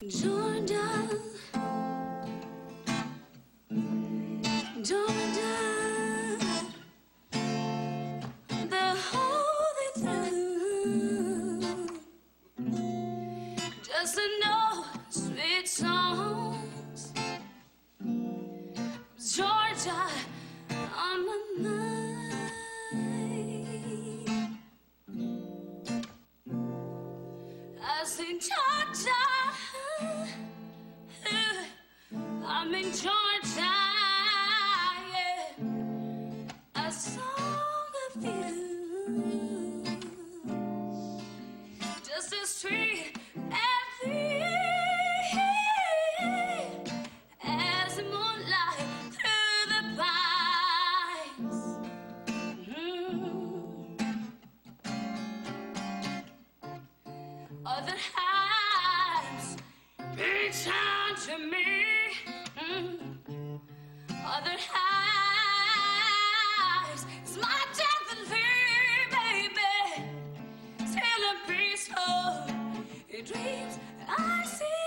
Georgia, Georgia, the whole way through, just to know sweet songs. Georgia, on my mind. I sing Georgia. I'm in Georgia, yeah. A song of you, just as sweet and free as the moonlight through the pines. Other times reach out to me. Other highs is my destiny, baby. Still a peaceful dreams I see.